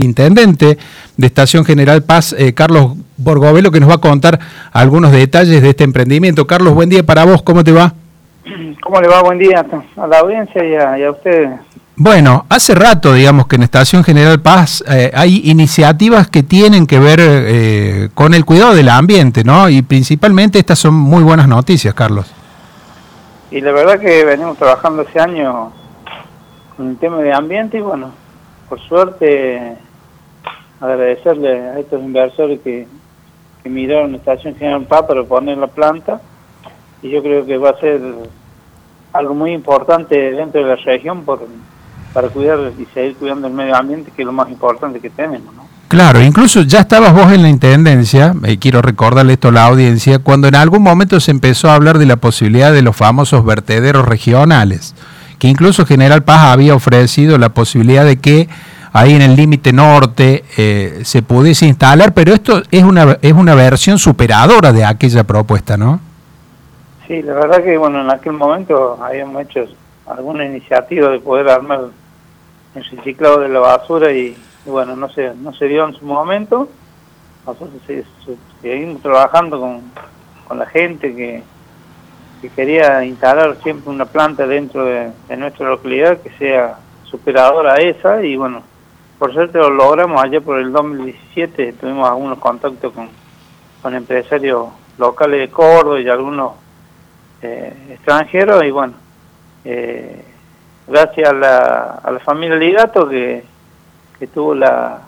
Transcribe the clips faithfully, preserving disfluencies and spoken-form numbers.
intendente de Estación General Paz, eh, Carlos Borgovelo, que nos va a contar algunos detalles de este emprendimiento. Carlos, buen día para vos, ¿cómo te va? ¿Cómo le va? Buen día a la audiencia y a, y a ustedes. Bueno, hace rato, digamos, que en Estación General Paz eh, hay iniciativas que tienen que ver eh, con el cuidado del ambiente, ¿no? Y principalmente estas son muy buenas noticias, Carlos. Y la verdad que venimos trabajando ese año con el tema de ambiente y bueno, por suerte agradecerle a estos inversores que, que miraron la Estación General Paz para poner la planta y yo creo que va a ser algo muy importante dentro de la región por, para cuidar y seguir cuidando el medio ambiente, que es lo más importante que tenemos, ¿no? Claro, incluso ya estabas vos en la Intendencia, eh, quiero recordarle esto a la audiencia, cuando en algún momento se empezó a hablar de la posibilidad de los famosos vertederos regionales, que incluso General Paz había ofrecido la posibilidad de que ahí en el límite norte eh, se pudiese instalar, pero esto es una, es una versión superadora de aquella propuesta, ¿no? Sí, la verdad que bueno, en aquel momento habíamos hecho alguna iniciativa de poder armar el reciclado de la basura y, y bueno, no se, no se dio en su momento. Nosotros se, se, seguimos trabajando con, con la gente que, que quería instalar siempre una planta dentro de, de nuestra localidad que sea superadora a esa y bueno, por suerte lo logramos. Allá por el dos mil diecisiete tuvimos algunos contactos con, con empresarios locales de Córdoba y algunos Eh, extranjeros y bueno, eh, gracias a la, a la familia Ligato que, que tuvo la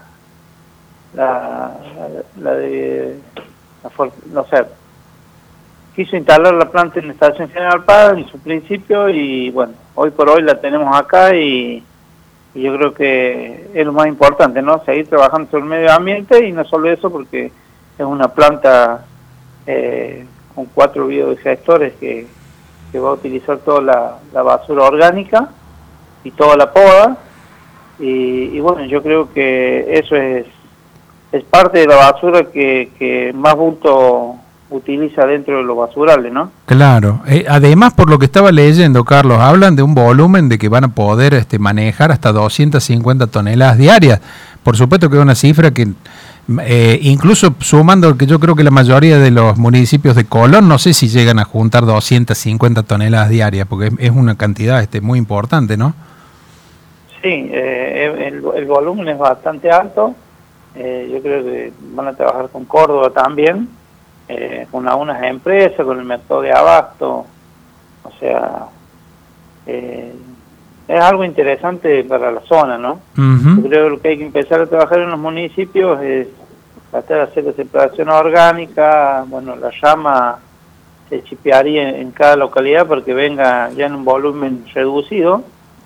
la, la, la de la, no sé, quiso instalar la planta en la Estación General Paz en su principio y bueno, hoy por hoy la tenemos acá y, y yo creo que es lo más importante, ¿no? Seguir trabajando sobre el medio ambiente y no solo eso porque es una planta eh, con cuatro biodigestores que, que va a utilizar toda la, la basura orgánica y toda la poda y, y bueno, yo creo que eso es es parte de la basura que, que más bulto utiliza dentro de los basurales, ¿no? Claro, eh, además por lo que estaba leyendo, Carlos, hablan de un volumen de que van a poder este, manejar hasta doscientas cincuenta toneladas diarias. Por supuesto que es una cifra que Eh, incluso sumando que yo creo que la mayoría de los municipios de Colón, no sé si llegan a juntar doscientas cincuenta toneladas diarias, porque es, es una cantidad este muy importante, ¿no? Sí, eh, el, el volumen es bastante alto, eh, yo creo que van a trabajar con Córdoba también, eh, con algunas empresas, con el mercado de abasto, o sea, eh, es algo interesante para la zona, ¿no? Uh-huh. Yo creo que lo que hay que empezar a trabajar en los municipios es tratar de hacer la separación orgánica, bueno, la llama se chipearía en cada localidad para que venga ya en un volumen reducido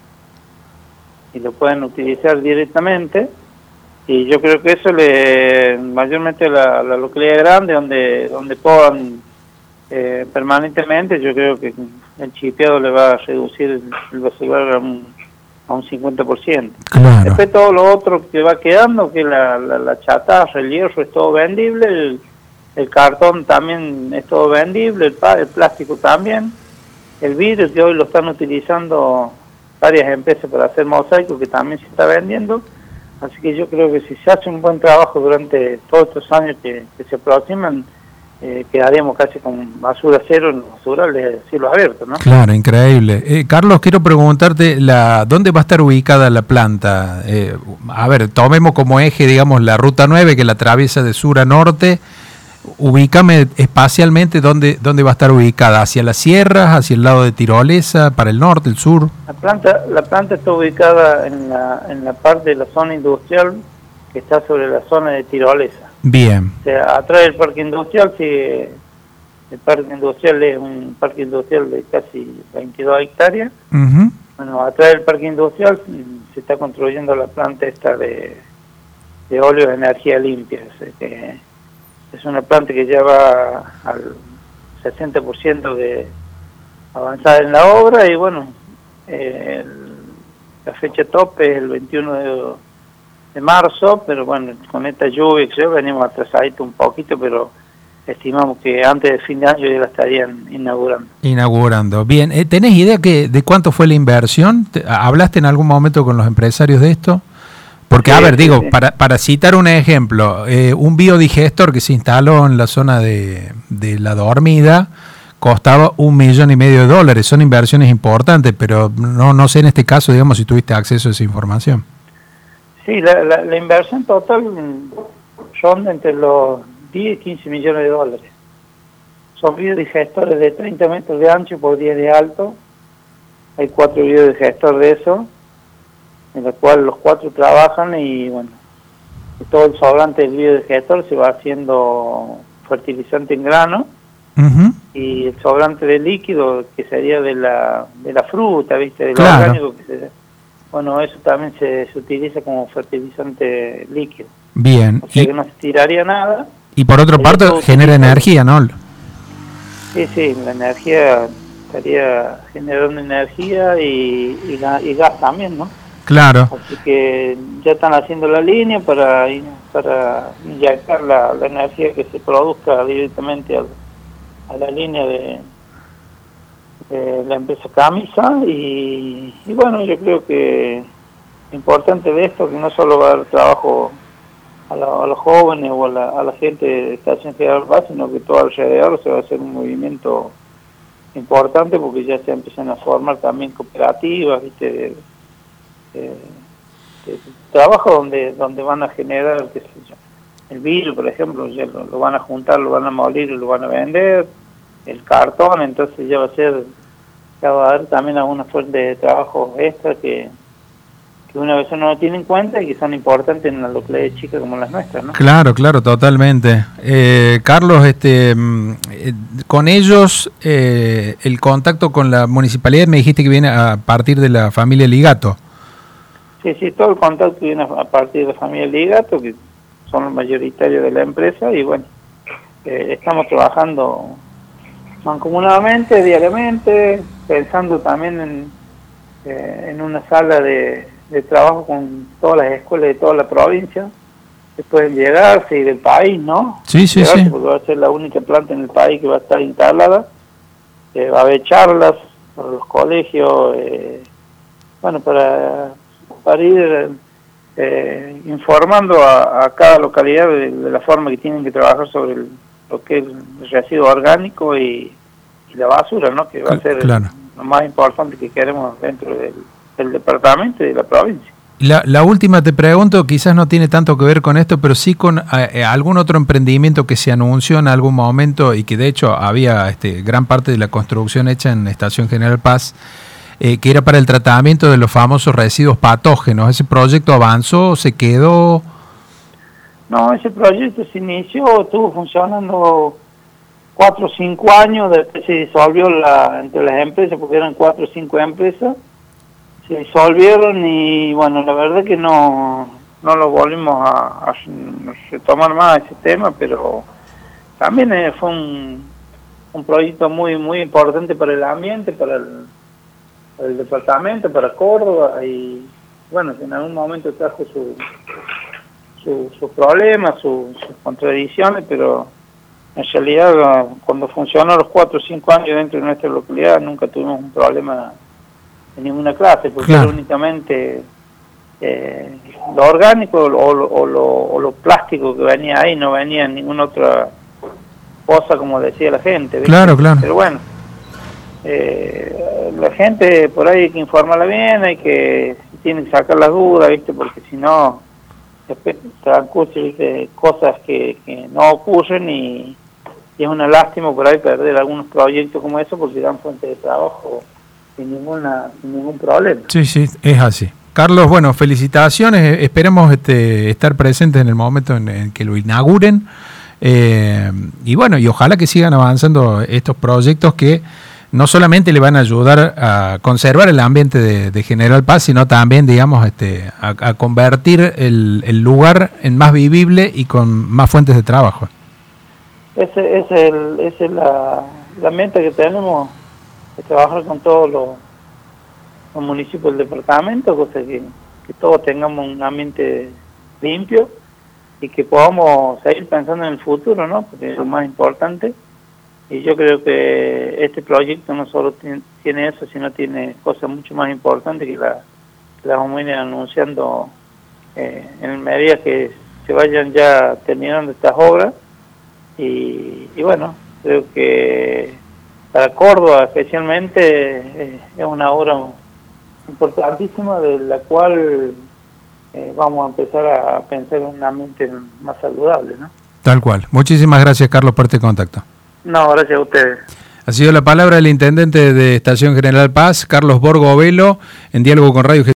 y lo pueden utilizar directamente y yo creo que eso le mayormente la, la localidad grande donde donde puedan eh, permanentemente, yo creo que el chipeado le va a reducir el, el basural a un, a un cincuenta por ciento. Claro. Después todo lo otro que va quedando, que la, la, la chatarra, el hierro es todo vendible, el, el cartón también es todo vendible, el, el plástico también, el vidrio que hoy lo están utilizando varias empresas para hacer mosaicos que también se está vendiendo, así que yo creo que si se hace un buen trabajo durante todos estos años que, que se aproximan, Eh, quedaríamos casi con basura cero en los basurales de cielo abierto, ¿no? Claro, increíble. Eh, Carlos, quiero preguntarte, la ¿dónde va a estar ubicada la planta? Eh, a ver, tomemos como eje, digamos, la ruta nueve que la atraviesa de sur a norte. Ubícame espacialmente dónde, dónde va a estar ubicada, hacia las sierras, hacia el lado de Tirolesa, para el norte, el sur. La planta, la planta está ubicada en la, en la parte de la zona industrial que está sobre la zona de Tirolesa. Bien. O sea, atrás del parque industrial, sí, el parque industrial es un parque industrial de casi veintidós hectáreas. Uh-huh. Bueno, atrás del parque industrial se está construyendo la planta esta de, de óleo de energía limpia. O sea, que es una planta que ya va al sesenta por ciento de avanzada en la obra y bueno, eh, la fecha tope es el veintiuno de de marzo, pero bueno, con esta lluvia que yo venimos atrasadito un poquito, pero estimamos que antes del fin de año ya la estarían inaugurando. Inaugurando. Bien, eh, ¿tenés idea que de cuánto fue la inversión? ¿Hablaste en algún momento con los empresarios de esto? Porque, sí, a ver, sí, digo, sí. para, para citar un ejemplo, eh, un biodigestor que se instaló en la zona de, de La Dormida costaba un millón y medio de dólares. Son inversiones importantes, pero no, no sé en este caso, digamos, si tuviste acceso a esa información. Sí, la, la, la inversión total son entre los diez y quince millones de dólares. Son biodigestores de treinta metros de ancho por diez de alto. Hay cuatro biodigestores de eso, en los cuales los cuatro trabajan y, bueno, todo el sobrante del biodigestor se va haciendo fertilizante en grano. Uh-huh. Y el sobrante de líquido, que sería de la de la fruta, ¿viste? De lo claro. orgánico, que se, bueno, eso también se, se utiliza como fertilizante líquido. Bien. O sea y, que no se tiraría nada. Y por otra parte genera energía, ¿no? Sí, sí, la energía estaría generando energía y, y, y gas también, ¿no? Claro. Así que ya están haciendo la línea para, para inyectar la, la energía que se produzca directamente al, a la línea de, de la empresa Camisa y, y bueno, yo creo que lo importante de esto es que no solo va a dar trabajo a, la, a los jóvenes o a la, a la gente de Estación General Paz, sino que todo alrededor se va a hacer un movimiento importante porque ya se empiezan a formar también cooperativas, ¿viste? De, de, de trabajo donde donde van a generar, qué sé yo, el vidrio, por ejemplo, ya lo, lo van a juntar, lo van a moler y lo van a vender, el cartón, entonces ya va a ser, ya va a haber también alguna fuente de trabajo extra que, que una vez no lo tiene en cuenta y que son importantes en las localidades chicas como las nuestras, ¿no? Claro, claro, totalmente. Eh, Carlos, este, eh, con ellos, eh, el contacto con la municipalidad me dijiste que viene a partir de la familia Ligato. Sí, sí, todo el contacto viene a partir de la familia Ligato, que son los mayoritarios de la empresa, y bueno, eh, estamos trabajando mancomunadamente, diariamente, pensando también en, eh, en una sala de, de trabajo con todas las escuelas de toda la provincia, que pueden llegarse y del país, ¿no? Sí, sí, llegarse sí. Porque va a ser la única planta en el país que va a estar instalada, eh, va a haber charlas para los colegios, eh, bueno, para, para ir eh, informando a, a cada localidad de, de la forma que tienen que trabajar sobre el, lo que es el residuo orgánico y, y la basura, ¿no? Que va a ser claro. lo más importante que queremos dentro del, del departamento y de la provincia. La, la última te pregunto, quizás no tiene tanto que ver con esto, pero sí con eh, algún otro emprendimiento que se anunció en algún momento y que de hecho había este, gran parte de la construcción hecha en Estación General Paz, eh, que era para el tratamiento de los famosos residuos patógenos. ¿Ese proyecto avanzó, se quedó? No, ese proyecto se inició, estuvo funcionando cuatro o cinco años, después se disolvió la, entre las empresas, porque eran cuatro o cinco empresas, se disolvieron y bueno, la verdad que no, no lo volvimos a, a retomar más ese tema, pero también eh, fue un, un proyecto muy muy importante para el ambiente, para el, para el departamento, para Córdoba, y bueno, en algún momento trajo su, su, sus problemas, su, sus contradicciones, pero en realidad cuando funcionó los cuatro o cinco años dentro de nuestra localidad nunca tuvimos un problema en ninguna clase, porque claro. Era únicamente eh, lo orgánico o, o, o, lo, o lo plástico que venía ahí, no venía ninguna otra cosa como decía la gente, ¿viste? Claro, claro. Pero bueno, eh, la gente por ahí hay que informarla bien, hay que tiene que sacar las dudas, ¿viste? Porque si no después transcurren, ¿viste? Cosas que, que no ocurren y, y es una lástima por ahí perder algunos proyectos como eso porque dan fuente de trabajo sin ninguna sin ningún problema. Sí, sí, es así. Carlos, bueno, felicitaciones, esperemos este, estar presentes en el momento en, en que lo inauguren eh, y bueno, y ojalá que sigan avanzando estos proyectos que no solamente le van a ayudar a conservar el ambiente de, de General Paz, sino también, digamos, este, a, a convertir el, el lugar en más vivible y con más fuentes de trabajo. Ese, ese es el, esa es la, la meta que tenemos, de trabajar con todos los, los municipios del departamento, cosa que, que todos tengamos un ambiente limpio y que podamos seguir pensando en el futuro, ¿no? Porque es lo más importante. Y yo creo que este proyecto no solo tiene, tiene eso, sino tiene cosas mucho más importantes que la, que la vamos a ir anunciando eh, en medida que se vayan ya terminando estas obras. Y, y bueno, creo que para Córdoba especialmente eh, es una obra importantísima de la cual eh, vamos a empezar a pensar en un ambiente más saludable, ¿no? Tal cual. Muchísimas gracias, Carlos, por este contacto. No, gracias a ustedes. Ha sido la palabra del intendente de Estación General Paz, Carlos Borgo Velo, en diálogo con Radio